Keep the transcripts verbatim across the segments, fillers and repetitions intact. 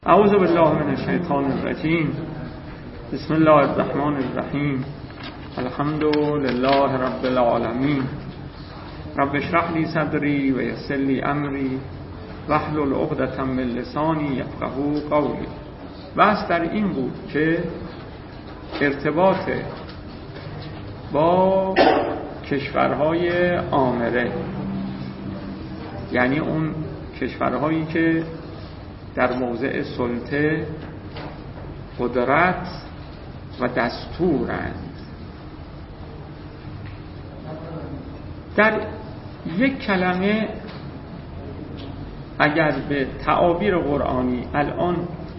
اعوذ بالله من الشیطان الرجیم. بسم الله الرحمن الرحیم. الحمد لله رب العالمین. رب اشرح لی صدری و یسر لی امری واحلل عقدة من لسانی یفقهوا قولی. بحث در این بود که ارتباط با کشورهای آمره، یعنی اون کشورهایی که در موضع سلطه، قدرت و دستورند، در یک کلمه اگر به تعابیر قرآنی الان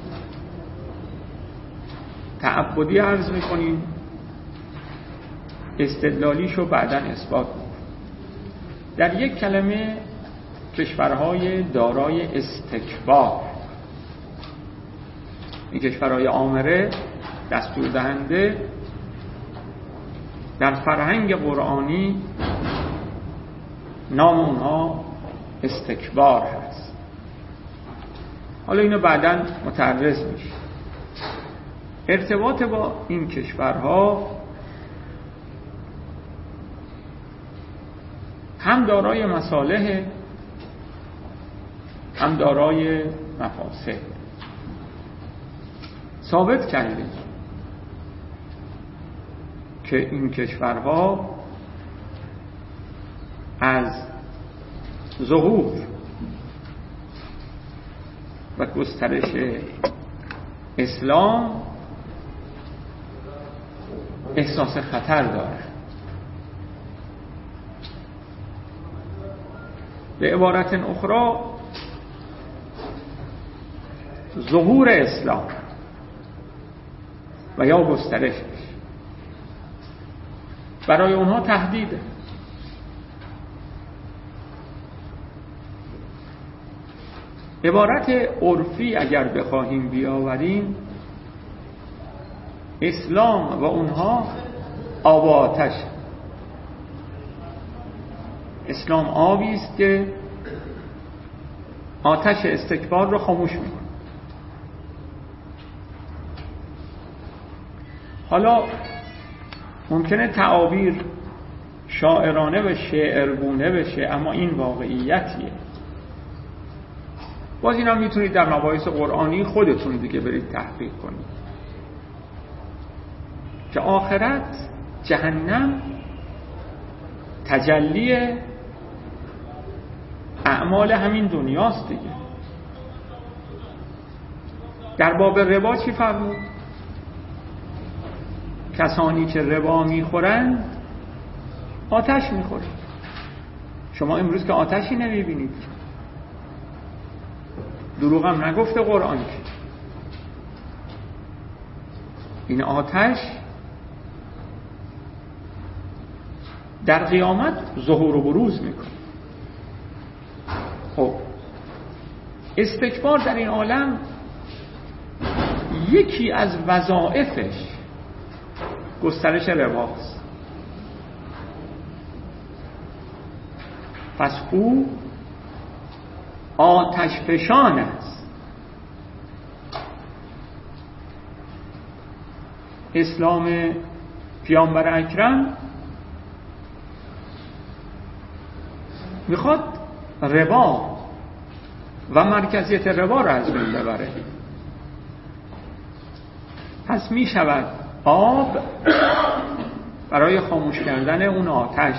تعبدی عرض میکنیم، استدلالیشو بعداً اثبات میکنیم. در یک کلمه کشورهای دارای استکبار، این کشورهای آمره، دستور دهنده، در فرهنگ قرآنی نام اونها استکبار هست. حالا اینو بعداً متعرض میشه. ارتباط با این کشورها هم دارای مصالح هم دارای مفاسد. ثابت کردیم که این کشورها از ظهور و گسترش اسلام احساس خطر دارند. به عبارت اخرى، ظهور اسلام و یا گسترشش برای اونها تهدیده. عبارت عرفی اگر بخواهیم بیاوریم، اسلام و اونها آب و آتش. اسلام آبی است که آتش استکبار رو خاموش میکنه. حالا ممکنه تعابیر شاعرانه و شعرگونه بشه، اما این واقعیتیه. باز این هم میتونید در مباحث قرآنی خودتون دیگه برید تحقیق کنید که آخرت، جهنم، تجلی اعمال همین دنیاست دیگه. در باب ربا چی فرمود؟ کسانی که ربا میخورند آتش میخورند. شما امروز که آتشی نمیبینید. دروغ هم نگفته قرآن که این آتش در قیامت ظهور و بروز میکنه. خب استکبار در این عالم یکی از وظایفش گسترش رباست. پس او آتش فشان است. اسلام پیامبر اکرم میخواد ربا و مرکزیت ربا را از بین ببره. پس میشود آب برای خاموش کردن اون آتش.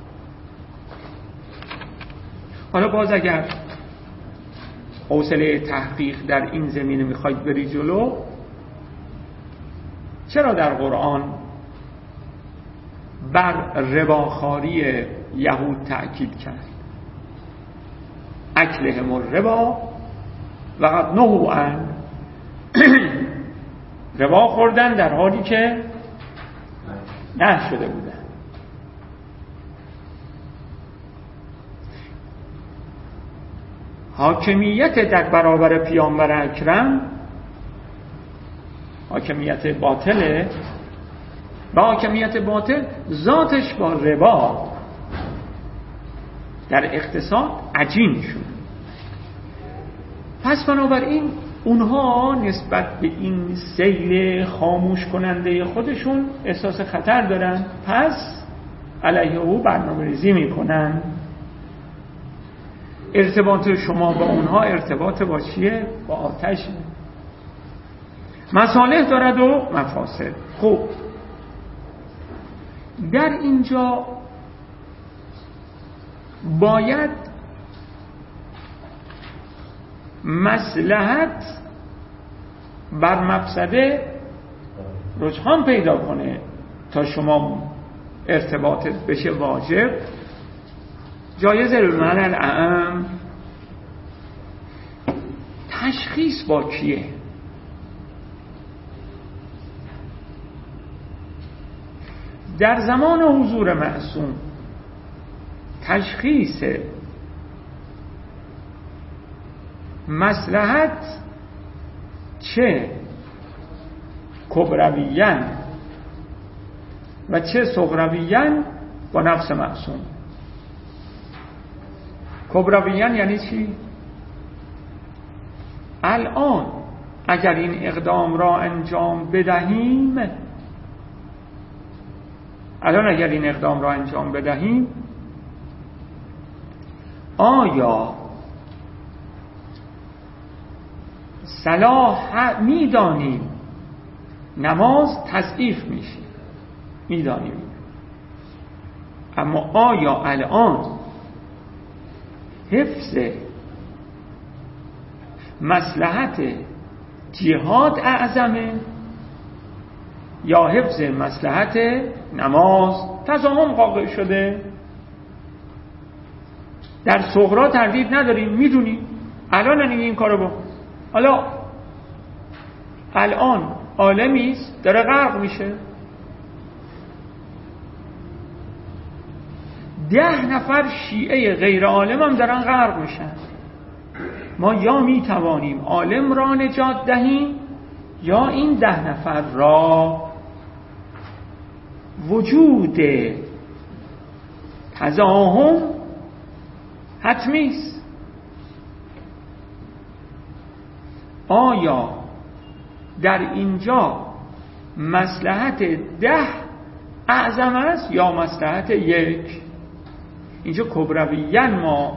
حالا باز اگر حوصله تحقیق در این زمینه میخواید بری جلو، چرا در قرآن بر رباخواری یهود تأکید کرد؟ اکلهم الربا و قد نهوا عنه. ربا خوردن در حالی که نه شده بودن. حاکمیت در برابر پیامبر اکرم حاکمیت باطله، و حاکمیت باطل ذاتش با ربا در اقتصاد عجین شد. پس بنابراین اونها نسبت به این سیل خاموش کننده خودشون احساس خطر دارن، پس علیه او برنامه ریزی میکنن. ارتباط شما با اونها ارتباط با چیه؟ با آتش. مصالح دارد و مفاسد. خب در اینجا باید مصلحت بر مفسده رجحان پیدا کنه تا شما ارتباطت بشه واجب. جایز المعنی الاعم تشخیص با کیه؟ در زمان حضور معصوم تشخیص مصلحت چه کبرویاً و چه صغرویاً با نفس معصوم. کبرویاً یعنی چی؟ الان اگر این اقدام را انجام بدهیم الان اگر این اقدام را انجام بدهیم آیا صلاح میدانیم نماز تضعیف میشه، میدانیم، اما آیا الان حفظ مصلحت جهاد اعظمه یا حفظ مصلحت نماز؟ تضاهم واقع شده. در صغرا تردید نداریم، میدونیم الان این کارو با حالا الان عالمیست داره غرق میشه، ده نفر شیعه غیر عالم هم دارن غرق میشن. ما یا میتوانیم عالم را نجات دهیم یا این ده نفر را وجود تضاهم حتمیست. آیا در اینجا مصلحت ده اعظم است یا مصلحت یک؟ اینجا کبرویاً ما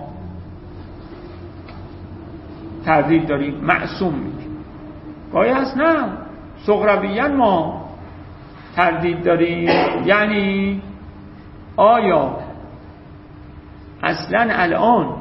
تردید داریم، معصوم میگیم. گاهی هست نه، صغرویاً ما تردید داریم. یعنی آیا اصلاً الان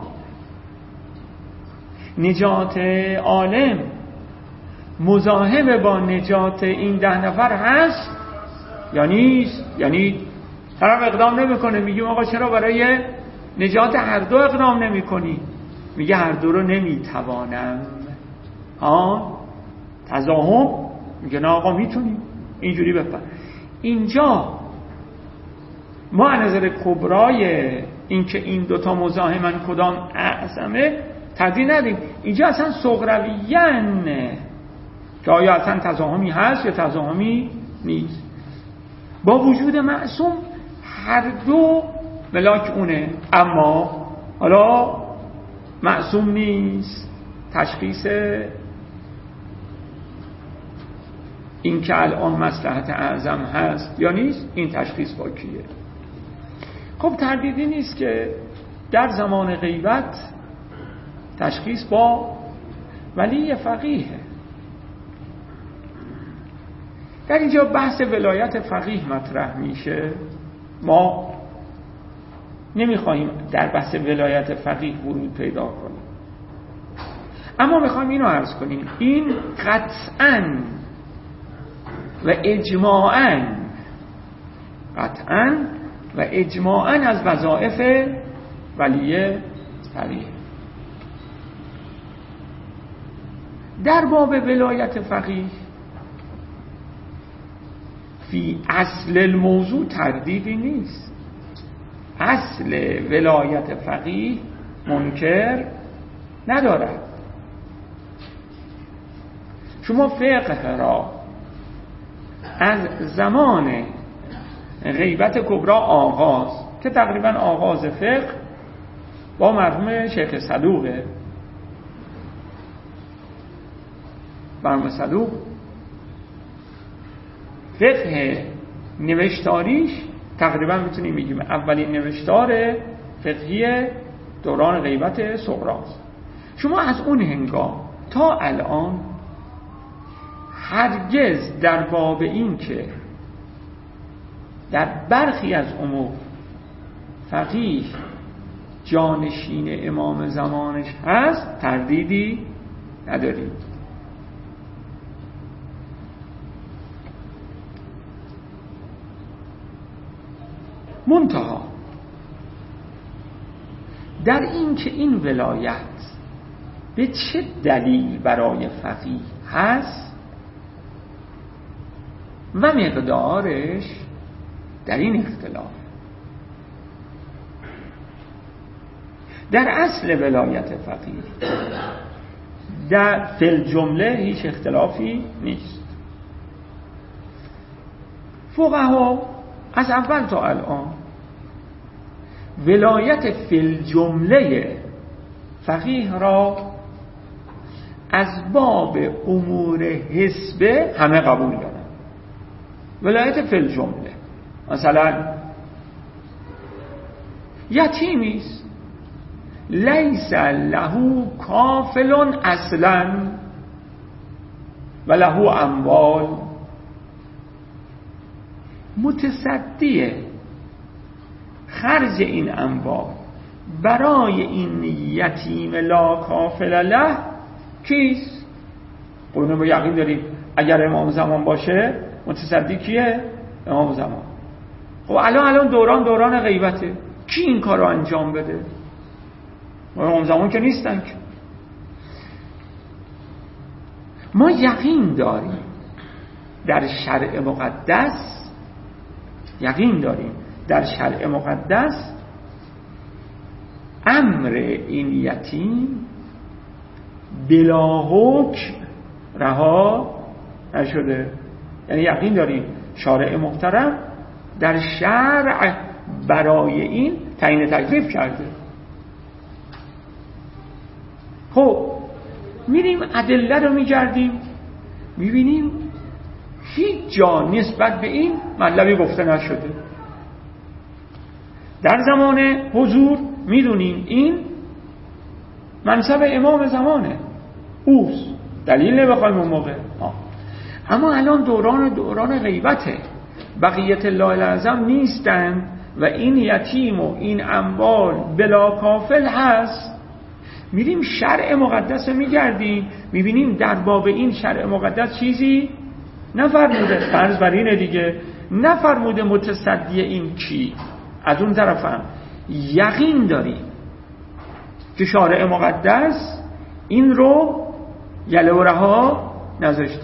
نجات عالم مزاحم با نجات این ده نفر هست یا نیست؟ یعنی طرف اقدام نمیکنه، میگیم آقا چرا برای نجات هر دو اقدام نمی کنی؟ میگه هر دو رو نمیتوانم. ها تضاهم، میگه نه آقا میتونی اینجوری بفهم. اینجا ما از نظر کبرای این که این دوتا مزاحمن کدام اعظمه تردید ندیم. اینجا اصلا صغرویاً که آیا اصلا تضاهمی هست یا تضاهمی نیست. با وجود معصوم هر دو ملاک اونه، اما حالا معصوم نیست. تشخیص این که الان مصلحت اعظم هست یا نیست، این تشخیص با کیه؟ خب تردیدی نیست که در زمان غیبت تشخیص با ولی فقیه. در اینجا بحث ولایت فقیه مطرح میشه. ما نمیخوایم در بحث ولایت فقیه ورود پیدا کنیم، اما میخوایم اینو عرض کنیم این قطعاً و اجماعاً قطعاً و اجماعاً از وظایف ولی فقیه. در باب ولایت فقیه فی اصل الموضوع تردیدی نیست. اصل ولایت فقیه منکر ندارد. شما فقه را از زمان غیبت کبرا آغاز که تقریبا آغاز فقه با مرحوم شیخ صدوقه بر مثلوب فقه نوشتاریش تقریبا میتونیم بگیم اولین نوشتار فقهی دوران غیبت سقراط. شما از اون هنگام تا الان هرگز در باب این که در برخی از امور فقیه جانشین امام زمانش هست تردیدی ندارید. منتها در این که این ولایت به چه دلیل برای فقیه هست و مقدارش در این اختلاف. در اصل ولایت فقیه در فی جمله هیچ اختلافی نیست. فقها از اول تا الان ولایت فی جمله فقیه را از باب امور حسبه همه قبول دارن. ولایت فی جمله مثلا یتیمی است لیس له کافل اصلا و له اموال، متصدی خرج این اموال برای این یتیم لا کافل له کیست؟ قرآن با یقین داریم اگر امام زمان باشه متصدی کیه؟ امام زمان. خب الان الان دوران دوران غیبته، کی این کار رو انجام بده؟ امام زمان که نیستن که. ما یقین داریم در شرع مقدس یقین داریم در شرع مقدس امر این یتیم بلا حکم رها نشده. یعنی یقین داریم شارع محترم در شرع برای این تعیین تکلیف کرده. خب میریم ادله رو میگردیم میبینیم هیچ جا نسبت به این مطلبی گفته نشده. در زمان حضور میدونیم این منصب امام زمانه، اوست، دلیل نبخوایم اون موقع. آه. اما الان دوران دوران غیبته، بقیت الله الاعظم نیستن و این یتیم و این اموال بلا کافل هست. میریم شرع مقدس میگردیم میبینیم در باب این شرع مقدس چیزی نفرموده. فرض بر اینه دیگه، نفرموده متصدی این کی. از اون طرفم یقین داریم که شارع مقدس این رو یله و رها نذاشته.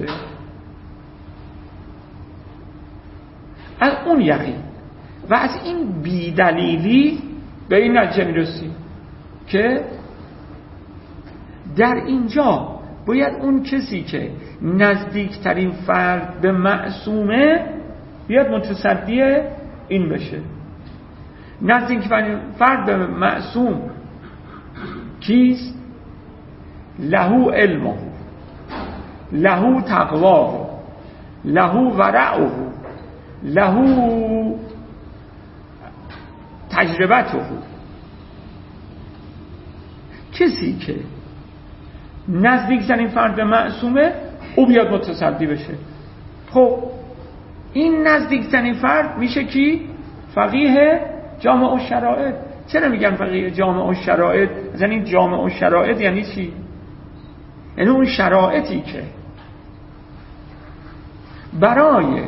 از اون یقین و از این بیدلیلی به این نتیجه میرسیم که در اینجا باید اون کسی که نزدیکترین فرد به معصومه بیاد متصدی این بشه. نزدیکترین فرد به معصوم کیست؟ له علمه، له تقواه، له ورعه، له تجربته. کسی که نزدیکترین فرد معصومه او بیاد متصدی بشه. خب این نزدیکترین فرد میشه کی؟ فقیه جامع الشرائع. چرا میگن فقیه جامع الشرائع؟ مثلا این جامع الشرائع یعنی چی؟ یعنی اون شرایطی که برای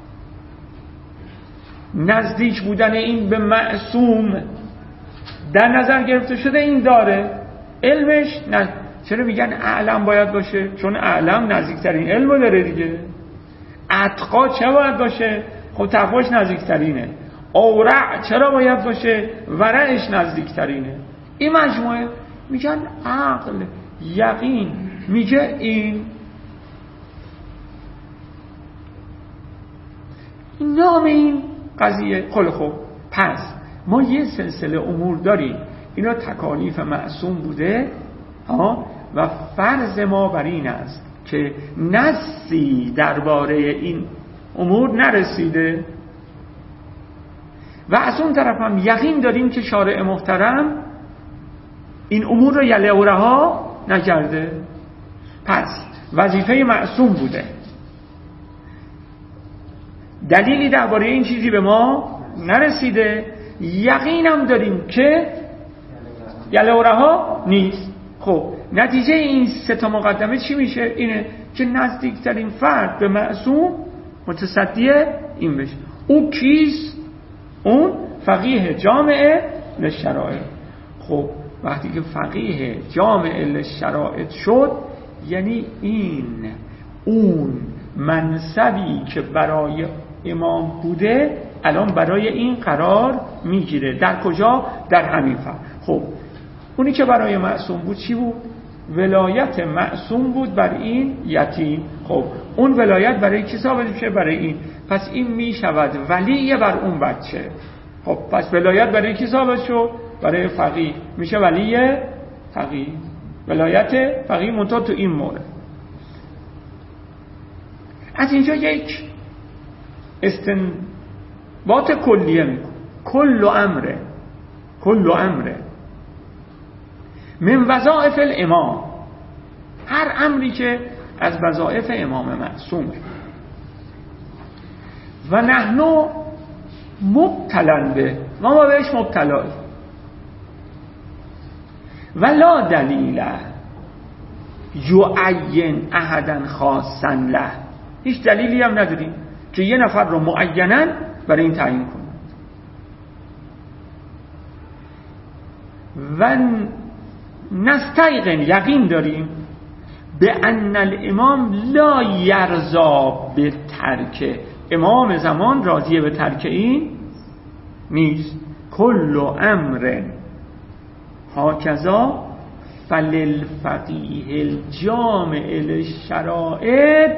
نزدیک بودن این به معصوم در نظر گرفته شده این داره. علمش نه. چرا میگن اعلم باید باشه؟ چون اعلم نزدیکترین علمو داره دیگه. اتقا چه باید باشه؟ خب تقواش نزدیکترینه. اورع چرا باید باشه؟ ورعش نزدیکترینه. این مجموعه میگن عقل، یقین میگه این. این نام این قضیه. خب خب پس ما یه سلسله امور داریم اینا تکالیف معصوم بوده ها و فرض ما بر این است که نصی درباره این امور نرسیده و از اون طرف هم یقین داریم که شارع محترم این امور رو یله و رها نکرده. پس وظیفه معصوم بوده. دلیلی درباره این چیزی به ما نرسیده، یقینم داریم که یله و رها نیست. خب نتیجه این سه تا مقدمه چی میشه؟ اینه که نزدیکترین فرد به معصوم متصدی این بشه. او کیست؟ اون فقیه جامع للشرائع. خب وقتی که فقیه جامع للشرائع شد، یعنی این اون منصبی که برای امام بوده الان برای این قرار میگیره. در کجا؟ در همین فرد. خب اونی که برای معصوم بود چی بود؟ ولایت معصوم بود بر این یتیم. خب اون ولایت برای کی ثابت میشه؟ برای این. پس این میشود ولی بر اون بچه. خب پس ولایت برای کی ثابت شد؟ برای فقیه. میشه ولی فقیه. ولایت فقیه منتها تو این مورد. از اینجا یک استنباط کلیه میکن. کل امره کل امره من وظائف الامام، هر امری که از وظایف امام معصومه. و نحنو مبتلن به، ما ما بهش مبتلاییم. و لا دلیل یعین احدا خاصا له، هیچ دلیلی هم نداریم که یه نفر رو معیناً برای این تعیین کنه. و نستیقن، یقین داریم به ان الامام لا یرضا به ترک، امام زمان راضیه به ترک این نیست. کل امر هاکذا فللفقیه الجامع للشرائع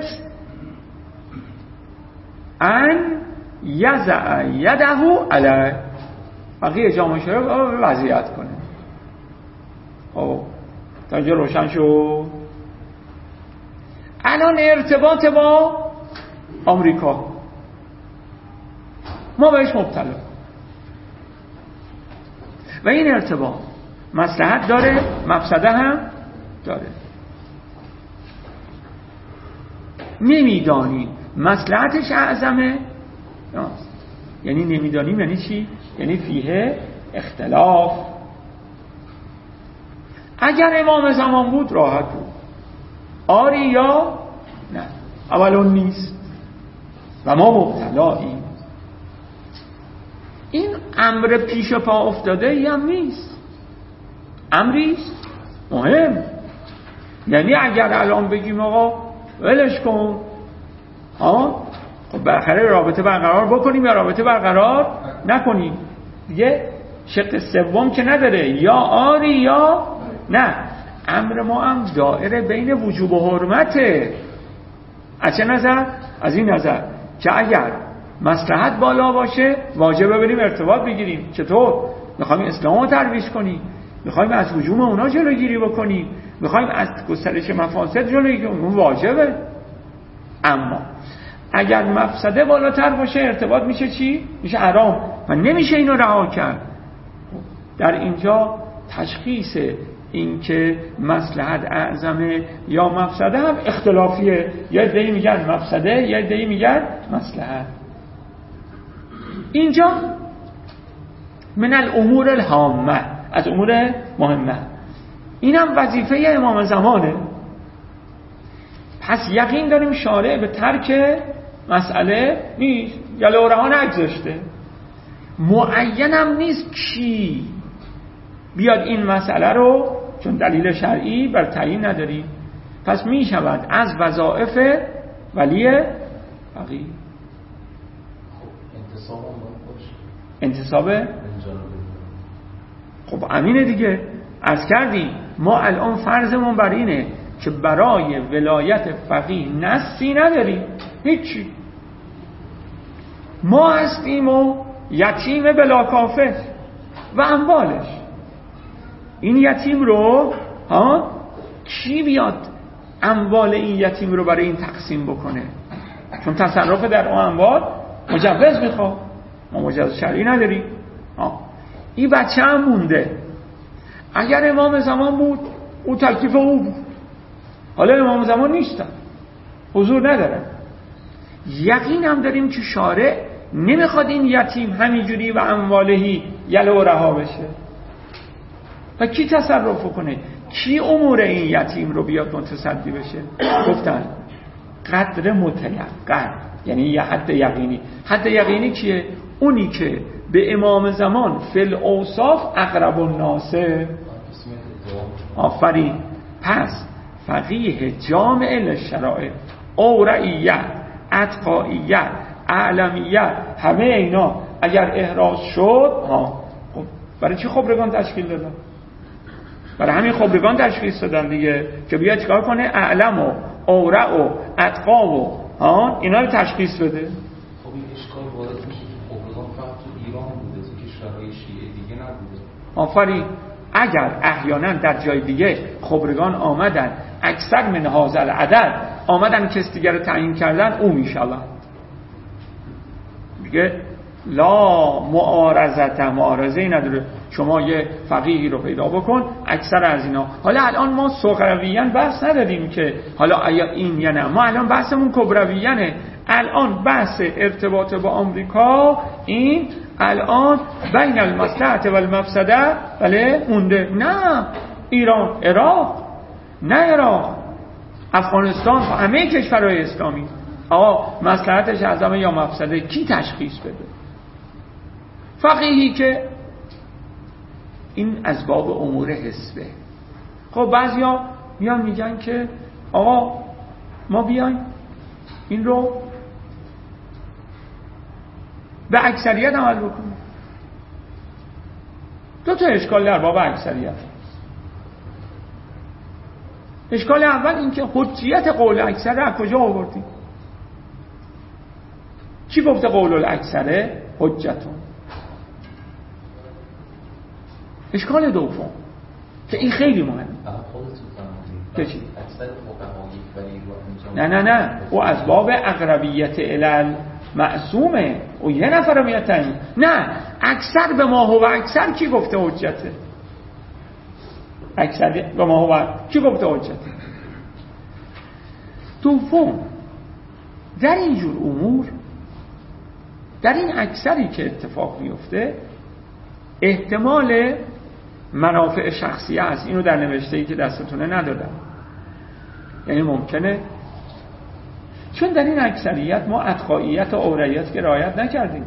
ان یضع یده علیه، فقیه جامع شرائع وضعیت کنه. خب تا اینجا روشن شد. الان ارتباط با آمریکا، ما بهش مبتلا و این ارتباط مصلحت داره، مفسده هم داره. نمیدانیم مصلحتش اعظمه، یعنی نمیدانیم یعنی چی؟ یعنی فیه اختلاف. اگر امام زمان بود راحت بود، آری یا نه، اولون نیست و ما مبتلاییم. این امر پیش پا افتاده ای هم نیست، امریست مهم. یعنی اگر الان بگیم آقا ولش کن، ها خب بالاخره رابطه برقرار بکنیم یا رابطه برقرار نکنیم دیگه، شق سوم که نداره، یا آری یا نه. امر ما هم دائره بین وجوب و حرمته. از چه نظر؟ از این نظر که اگر مصلحت بالا باشه واجبه بریم ارتباط بگیریم. چطور؟ میخوایم اسلام رو ترویج کنیم، میخوایم از هجوم اونا جلوگیری بکنیم، میخوایم از گسترش مفاسد جلوگیری کنیم، اون واجبه. اما اگر مفسده بالاتر باشه ارتباط میشه چی؟ میشه حرام و نمیشه اینو رها کرد. در اینجا تشخیص این که مصلحت اعظمه یا مفسده هم اختلافیه. یه عده‌ای میگن مفسده، یه عده‌ای میگن مصلحت. اینجا من الامور الهامه، از امور مهمه. اینم وظیفه امام زمانه. پس یقین داریم شارع به ترک مسئله نیست، یله و رها نگذاشته. معینم نیست کی بیاد این مسئله رو، چون دلیل شرعی بر تعیین نداریم، پس می شود از وظایف ولی فقیه. انتصاب خب امینه دیگه. از کردیم ما الان فرضمون بر اینه که برای ولایت فقیه نصی نداریم، هیچی. ما هستیم و یتیم بلا کافر و اموالش. این یتیم رو ها کی بیاد اموال این یتیم رو برای این تقسیم بکنه، چون تصرف در اون اموال مجوز میخواد، ما مجوز شرعی نداریم. آه. این بچه هم مونده. اگر امام زمان بود او تکلیف او بود، حالا امام زمان نیستن، حضور ندارن. یقین هم داریم که شارع نمیخواد این یتیم همینجوری و اموالهی یله و رها بشه. و کی تصرف کنه؟ کی امور این یتیم رو بیاد متصدی بشه؟ گفتن قدر متیقن، یعنی یه حد یقینی. حد یقینی کیه؟ اونی که به امام زمان فل اوصاف اقرب الناس. آفرین. پس فقیه جامع للشرائع، اورعیت، اتقائیت، اعلمیت، همه اینا اگر احراز شد، ها خب برای چی خبرگان تشکیل دادن؟ برای همین خبرگان تشخیص دادن دیگه، که بیاد چیکار کنه؟ اعلم و اورع و اتقا و ها اینا رو تشخیص بده. خب این اشکال وارد میشه که خبرگان فقط تو ایران بوده، تو کشورهای شیعه دیگه نبوده. آفرین. اگر احیانا در جای دیگه خبرگان آمدن اکثر من هذا العدد آمدن کس دیگر رو تعیین کردن، او میشالله میگه لا معارضت، معارضه نداره، شما یه فقیهی رو پیدا بکن اکثر از اینا. حالا الان ما صغرویاً بحث نداریم که حالا آیا این یا نه، ما الان بحثمون کبرویانه. الان بحث ارتباط با آمریکا این الان بین المصلحت و المفسده بله مونده. نه ایران، عراق، نه عراق، افغانستان، همه کشورهای اسلامی. آقا مصلحتش اعظمه یا مفسده، کی تشخیص بده؟ فقیهی که این از باب امور حسبه. خب بعضیا میان میگن که آقا ما بیایم این رو به اکثریت عمل بکنیم. دو تا اشکال در باب اکثریت. اشکال اول این که حجیت قول اکثر رو از کجا آوردیم؟ کی گفته قول الاکثره حجتون؟ اشکال دوم که این خیلی مهمه. که چی؟ نه نه نه او از باب اقربیت الال معصومه، او یه نفر رو میاد تعیین. نه اکثر به ما هو اکثر کی گفته حجته؟ اکثر به ما هو کی گفته حجته؟ دوم در اینجور امور، در این اکثری که اتفاق میفته احتمال منافع شخصیه هست. اینو در نوشته‌ای که دستتونه ندادم. یعنی ممکنه چون در این اکثریت ما اتقائیت و اورعیت که رعایت نکردیم،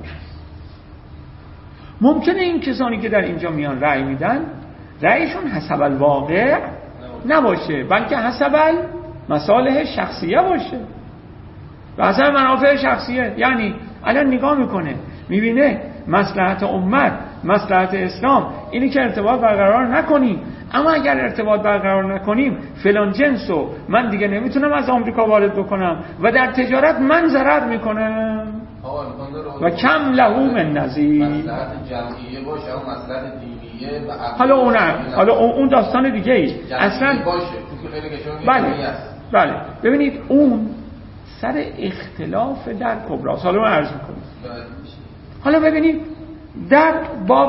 ممکنه این کسانی که در اینجا میان رأی میدن رأیشون حسب الواقع نباشه، بلکه حسب مصالح شخصیه باشه و حسب منافع شخصیه. یعنی الان نگاه میکنه میبینه مصلحت امت، مصلحت اسلام اینی که ارتباط برقرار نکنیم، اما اگر ارتباط برقرار نکنیم فلان جنسو من دیگه نمیتونم از آمریکا وارد بکنم و در تجارت من ضرر میکنم و کم له من نظیر. مصلحت جمعیه باشه او مصلحت دینیه و حالا اون حالا اون داستان دیگه ای اصلا باشه. بله بله ببینید اون سر اختلاف در کبرا. حالا من عرض میکنم. حالا ببینید در باب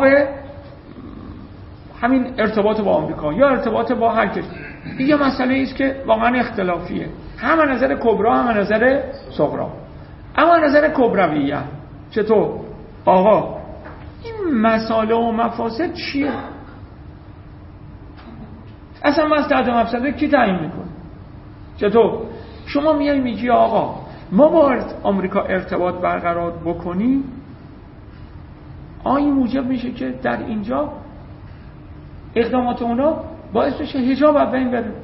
همین ارتباط با آمریکا یا ارتباط با هر کس دیگه مسئله ایست که واقعا اختلافیه، هم نظر کبرا هم نظر صغرا. اما نظر کبرویه چطور؟ آقا این مسائل و مفاسد چیه؟ اصلا مصلحت و مفسده کی تعیین میکنه؟ چطور؟ شما میای میگی آقا ما با آمریکا ارتباط برقرار بکنیم، آیا موجب میشه که در اینجا اقدامات اونا باعث بشه حجاب از بین بره؟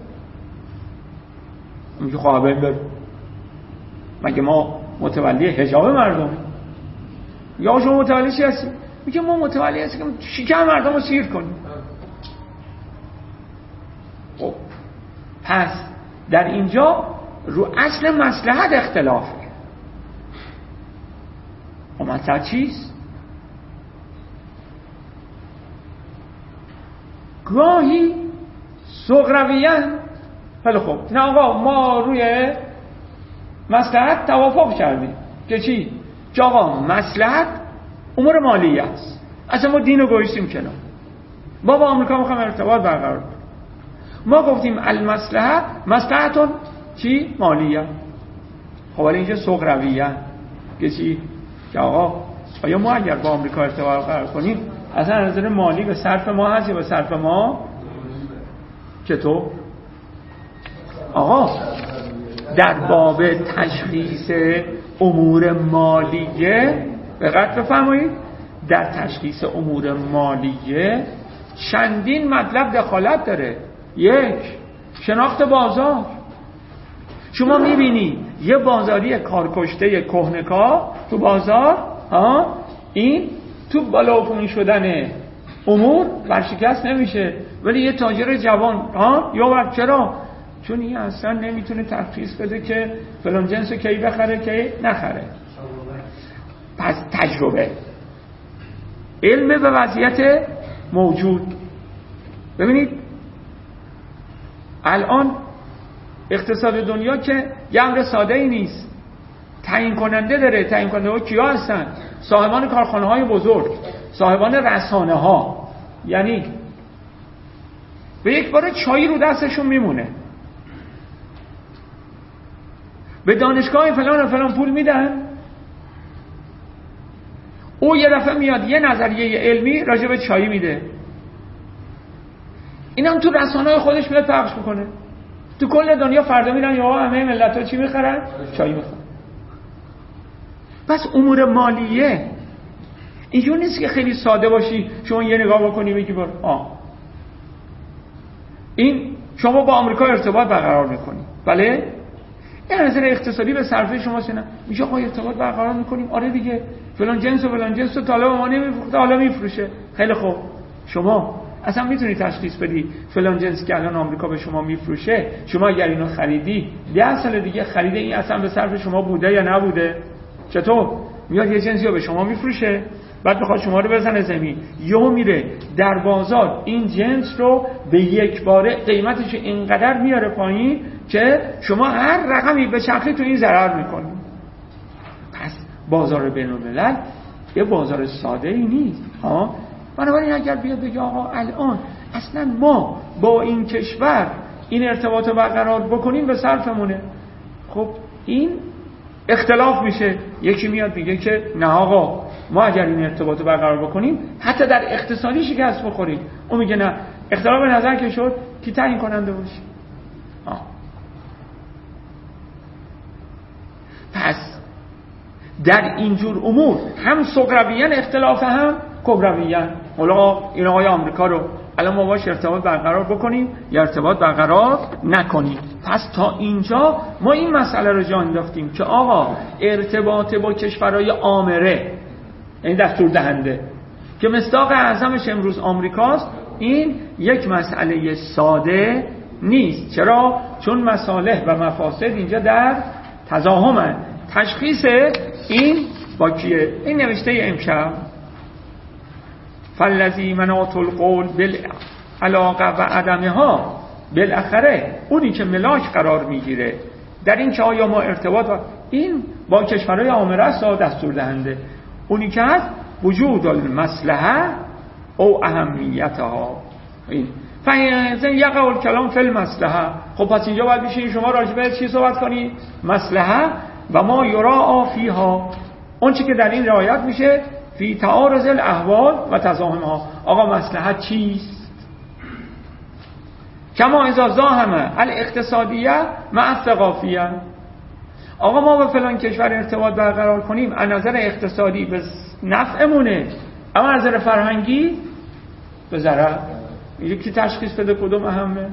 میگه خواه بین بره، مگه ما متولی حجاب مردمی؟ یا شما متولی چی هستی؟ میگه ما متولی هستی که شکم مردم رو سیر کنیم. خب پس در اینجا رو اصل مصلحت اختلافه. و مصلحت چیست؟ گاهی صغرویان خیلی خوب، نه آقا ما روی مصلحت توافق کردیم که چی؟ که آقا مصلحت امور مالیه است، اصلا ما دین رو گوشتیم کنار، ما با آمریکا میخوایم ارتباط برقرار کنیم، ما گفتیم المصلحت مصلحتون چی؟ مالیه. خب ولی اینجا سغرویه که چی؟ که آقا آیا ما اگر با آمریکا ارتباط برقرار کنیم اصلا از نظر مالی به صرف ما هست یا به صرف ما؟ چطور؟ آقا در باب تشخیص امور مالیه دقت بفرمایید، در تشخیص امور مالیه چندین مطلب دخالت داره. یک، شناخت بازار. شما میبینی یه بازاری کارکشته کهنکار تو بازار، ها، این تو بالا و پایین شدن امور ورشکست نمیشه، ولی یه تاجر جوان، ها، یا وقت چرا؟ چون این اصلا نمیتونه تشخیص بده که فلان جنس کی بخره کی نخره. پس تجربه، علم به وضعیت موجود. ببینید الان اقتصاد دنیا که یه امر ساده ای نیست، تعیین کننده داره. تعیین کننده ها کیا هستن؟ صاحبان کارخانه های بزرگ، صاحبان رسانه ها. یعنی به یک بار چایی رو دستشون میمونه، به دانشگاه فلان و فلان پول میدن، او یه دفعه میاد یه نظریه علمی راجع به چای میده، این هم تو رسانه‌های خودش میاد پخش میکنه، تو کل دنیا فردا میرن یا همه ملت‌ها چی میخرن؟ چای میخرن. پس امور مالیه اینجور نیست که خیلی ساده باشی شما یه نگاه بکنی بگی بار آه این شما با آمریکا ارتباط برقرار میکنی، بله؟ این نظر اقتصادی به صرفه شما سنه میشه آقا ارتباط برقرار میکنیم، آره دیگه فلان جنس و فلان جنس و طالب ما نمیفروشه حالا میفروشه. خیلی خوب، شما اصلا میتونی تشخیص بدی فلان جنس که الان آمریکا به شما میفروشه، شما اگر اینو خریدی ده سال دیگه خریده این اصلا به صرف شما بوده یا نبوده؟ چطور؟ میاد یه جنسی رو به شما میفروشه، بعد بخواد شما رو بزنه زمین، یهو میره در بازار این جنس رو به یک باره قیمتش اینقدر میاره پایین که شما هر رقمی به چرخی تو این ضرر میکنید. پس بازار بین‌الملل یه بازار ساده ای نیست، ها. بنابراین اگر بیاد بگه آقا الان اصلا ما با این کشور این ارتباط رو برقرار بکنیم به صرفمونه، خب این اختلاف میشه. یکی میاد میگه که نه آقا ما اگر این ارتباط رو برقرار بکنیم حتی در اقتصادی شکست بخوریم، اون میگه نه. اختلاف نظر که شد کی تعیین کننده باشه؟ آه. پس در اینجور امور هم صغرویان اختلاف هم کبرویان. حالا این آقای آمریکا رو الان ما باش ارتباط برقرار بکنیم یا ارتباط برقرار نکنیم. پس تا اینجا ما این مسئله رو جا انداختیم که آقا ارتباط با کشورهای آمره، یعنی دستور دهنده که مصداق اعظمش امروز آمریکاست، این یک مسئله ساده نیست. چرا؟ چون مصالح و مفاسد اینجا در تزاحمن. تشخیص این با کیه؟ این نوشته امشب فالذی مناط القول بالعلاقه و عدمها، بالاخره اونی که ملاک قرار میگیره در این که آیا ما ارتباط و این با کشورهای آمره است دستور دهنده، اونی که هست وجود المصلحه او اهمیتها. این فاذا یقع الکلام فی المصلحه. خب پس اینجا باید بشین شما راجع به چی صحبت کنید؟ مصلحه و ما یراء فیها، اون چی که در این رعایت میشه فی تعارض الاحوال و تزاحمها. آقا مصلحت چیست؟ کما اذا زاحم الاقتصادیه مع الثقافیه. آقا ما با فلان کشور ارتباط برقرار کنیم از نظر اقتصادی به نفعمونه، اما از نظر فرهنگی به ضرر. یکی تشخیص بده کدوم اهمه؟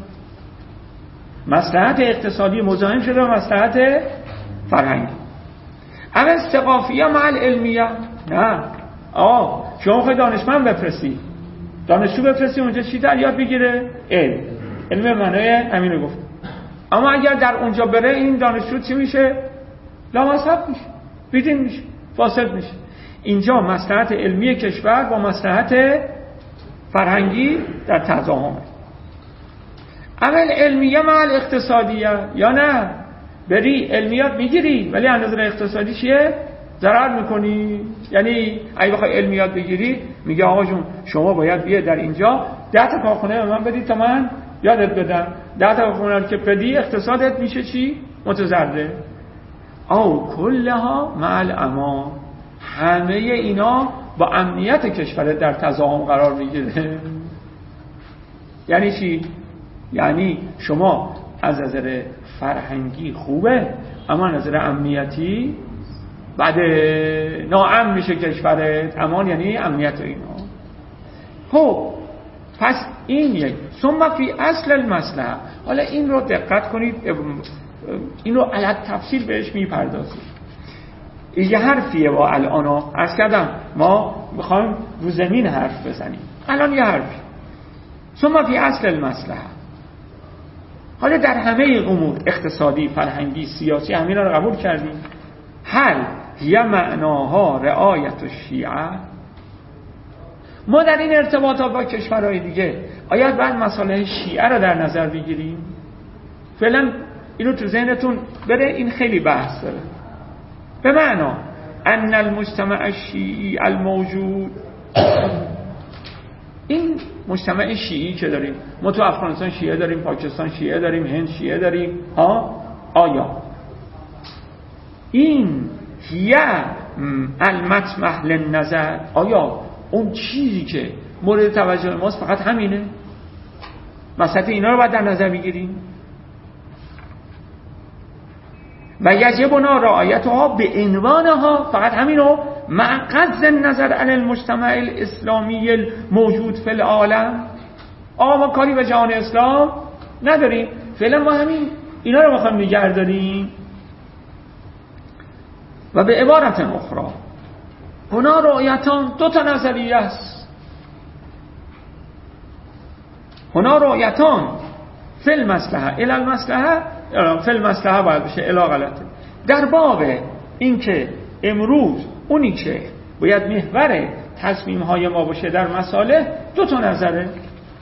مصلحت اقتصادی مزاحم شده و مصلحت فرهنگی. اما ثقافیه مع العلمیه، نه. آه شما خواهی دانشمند بفرستی، دانشجو بفرستی اونجا چی در یاد بگیره؟ علم. علم معنای همین رو گفت. اما اگر در اونجا بره این دانشجو چی میشه؟ لامصب میشه، بیدین میشه، فاسد میشه. اینجا مصلحت علمی کشور با مصلحت فرهنگی در تضاهم. اول علمیه مع اقتصادیه یا نه؟ بری علمیات میگیری ولی از نظر اقتصادی چیه؟ ضرر میکنی. یعنی اگه بخوای علمیات بگیری میگه آقا جون شما باید بیه در اینجا ده تا کارخونه به من بدی تا من یادت بدم. ده تا کارخونه که بدی اقتصادت میشه چی؟ متضرر. او کلها مع الامان، همه اینا با امنیت کشورت در تضاهم قرار میگیره. یعنی چی؟ یعنی شما از نظر فرهنگی خوبه اما از نظر امنیتی بعد ناامن میشه کشورت. امان یعنی امنیت اینا. خب پس این یک. ثم فی اصل المصلحه، حالا این رو دقت کنید، این رو علت تفصیل بهش میپردازیم. یه حرفیه و الان عرض کردم ما میخوایم رو زمین حرف بزنیم. الان یه حرفی ثم فی اصل المصلحه، حالا در همه امور اقتصادی، فرهنگی، سیاسی همینا رو قبول کردیم. هل یه معناها رعایت الشیعه، ما در این ارتباطات با کشورهای دیگه آیا بعد مسائل شیعه رو در نظر بگیریم؟ فعلا اینو تو ذهنتون بره، این خیلی بحث داره. به معنا ان المجتمع الشیعی الموجود، این مجتمع شیعی که داریم ما تو افغانستان شیعه داریم، پاکستان شیعه داریم، هند شیعه داریم ها، آیا این هیه المطمح للنظر، آیا اون چیزی که مورد توجه ماست فقط همینه؟ مثلا اینا رو باید در نظر بگیریم. و یجبنا رعایتها به عنوانها، فقط همینو مع قصد نظر علی المجتمع الاسلامی الموجود فی العالم. آقا ما کاری به جهان اسلام نداریم، فعلا ما همین اینا رو میخوایم نگه داریم. و به عبارت اخرى هنا رعایتان، دو تا نظریه است. هنا رعایتان فی المصلحه الی المصلحه، فی المصلحه باید بشه الی غلطه. در باب این که امروز اونی که باید محور تصمیم های ما باشه در مسائل، دو تا نظره.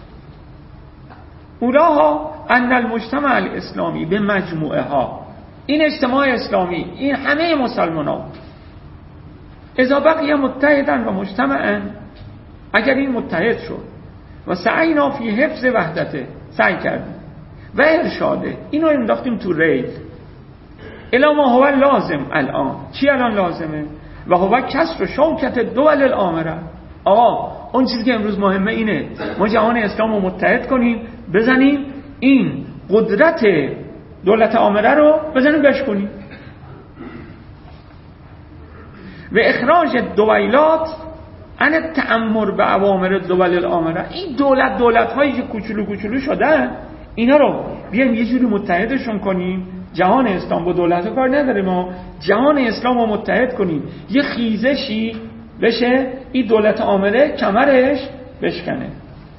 اولاها ان المجتمع الاسلامی به مجموعه ها، این اجتماع اسلامی، این همه مسلمان ها، اذا بقی متحدن و مجتمعن، اگر این متحد شد و سعینا فی حفظ وحدته، سعی کردیم و ارشاده، اینو انداختیم تو ریل الا ما هو لازم الان، چی الان لازمه؟ و هو کسر شوکت دول الامره. آقا اون چیزی که امروز مهمه اینه ما جهان اسلام رو متحد کنیم، بزنیم این قدرت دولت آمره رو بزنیم بشکنیم. و اخراج دویلات ان تأمر به اوامر دول الامره، این دولت دولت هایی که کوچولو کوچولو شدن اینا رو بیایم یه جوری متحدشون کنیم. جهان اسلام با دولت کار نداره، ما جهان اسلام رو متحد کنیم، یه خیزشی بشه این دولت آمره کمرش بشکنه.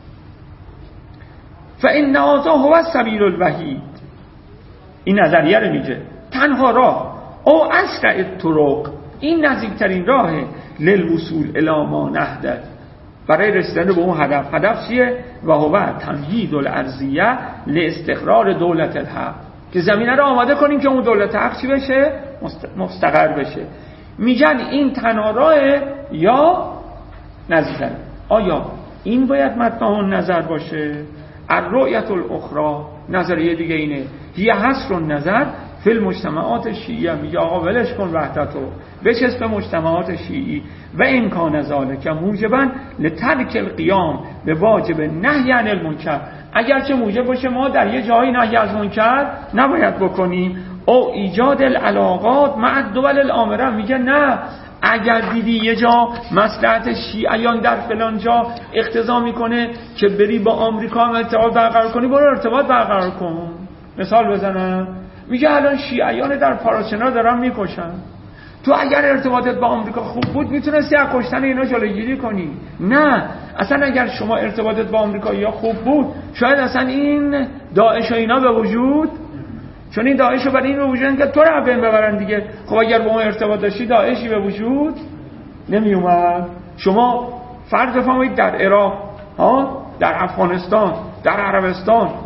فإن هذا هو السبیل الوحید، این نظریه رو میگه تنها راه او اسرع الطرق، این نزدیکترین راه للوصول الی ما نهدد، برای رسیدن به اون هدف. هدف چیه؟ و هو تمهید الارضیه لاستقرار دولت الحق، که زمینه رو آماده کنیم که اون دولت حق چی بشه؟ مستقر بشه. میگن این تنها راه یا نزدیکترین. آیا این باید مطمع نظر باشه؟ الرؤیت الاخرى، نظریه دیگه اینه، هی حصر النظر فی المجتمعات شیعیه. میگه آقا ولش کن وحدتو، بچسب به مجتمعات شیعی. و امکان ذالک موجبا لترک القیام به واجب نهی عن المنکر، اگرچه موجب باشه ما در یه جایی نهی از منکر نباید بکنیم. او ایجاد العلاقات مع الدول الامره، میگه نه اگر دیدی یه جا مصلحت شیعیان در فلان جا اقتضا میکنه که بری با آمریکا هم ارتباط برقرار کنی، برو ارتباط برقرار کن. مثال بزنم، میگه الان شیعیان در پاراشنا دارن میکشن، تو اگر ارتباطت با آمریکا خوب بود میتونستی از کشتن اینا جلوگیری کنی. نه، اصلا اگر شما ارتباطت با آمریکایی‌ها خوب بود شاید اصلا این داعش و اینا به وجود، چون این داعش رو برای این به وجود که تو رو بین ببرن دیگه. خب اگر با اون ارتباط داشتی داعشی به وجود نمی اومد. شما فرض بفرمایید در عراق ها، در افغانستان، در عربستان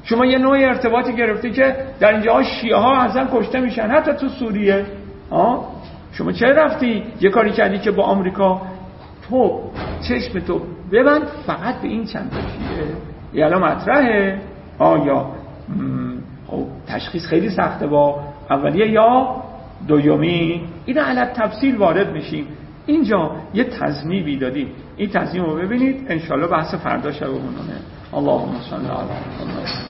شما یه نوع ارتباطی گرفتی که در اینجا شیعه ها اصلا کشته میشن، حتی تو سوریه. آه شما چه رفتی یه کاری کردی که با آمریکا تو چشم تو ببند فقط به این چند تا شیعه؟ یه الان مطرحه. آیا خب تشخیص خیلی سخته با اولیه یا دومی، این علت تفصیل وارد میشیم. اینجا یه تضمیبی دادیم، این تضمیم رو ببینید. انشالله بحث فردا شب بمونه. اللهم صل علی محمد.